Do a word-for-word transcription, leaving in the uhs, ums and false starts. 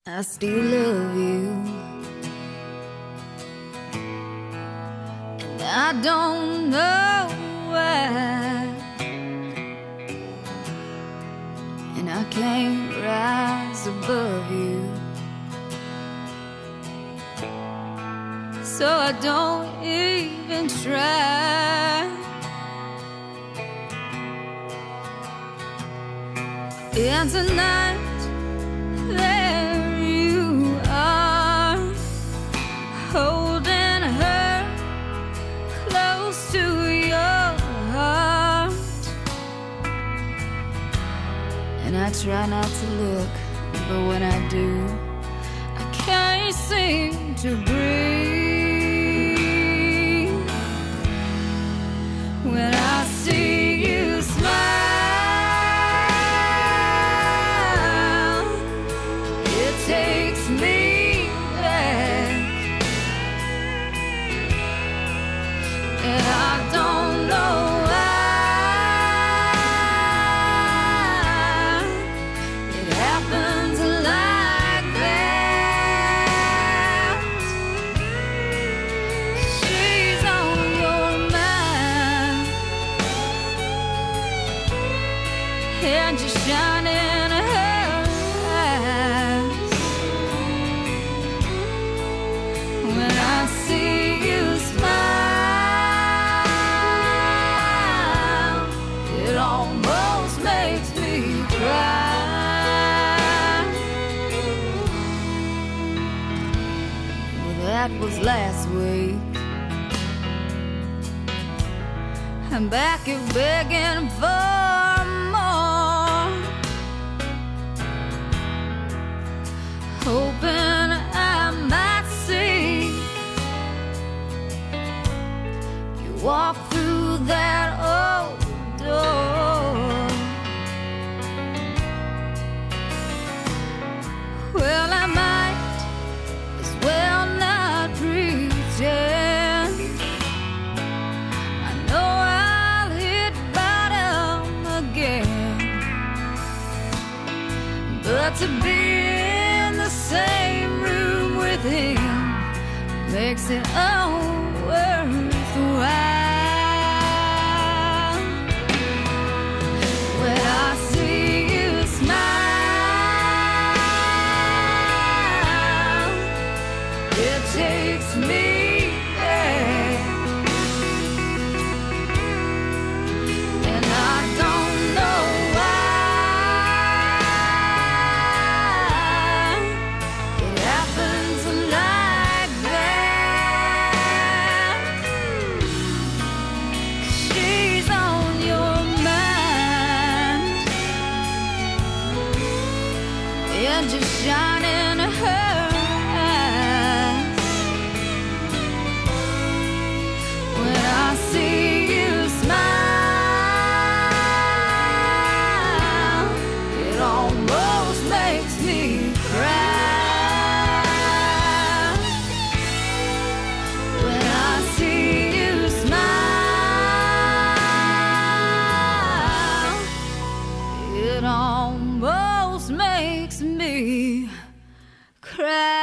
I still love you, and I don't know why, and I can't rise above you, so I don't even try. And tonight there you are, holding her close to your heart, and I try not to look, but when I do, I can't seem to breathe. When I see you smile, takes me back, and I don't know why it happens like that. She's on your mind, and you're shining her eyes. When I see you smile, it almost makes me cry. Well, that was last week. I'm back here begging for more, hoping I might see you walk through that old door. Well, I might as well not pretend. I know I'll hit bottom again, but to be in the same room with him makes it all worthwhile. When I see you smile, it takes me back, and I don't know why it happens like that. She's on your mind, and just shining her eyes. When I see you smile, it almost makes me cry. When I see you smile, it almost makes me cry.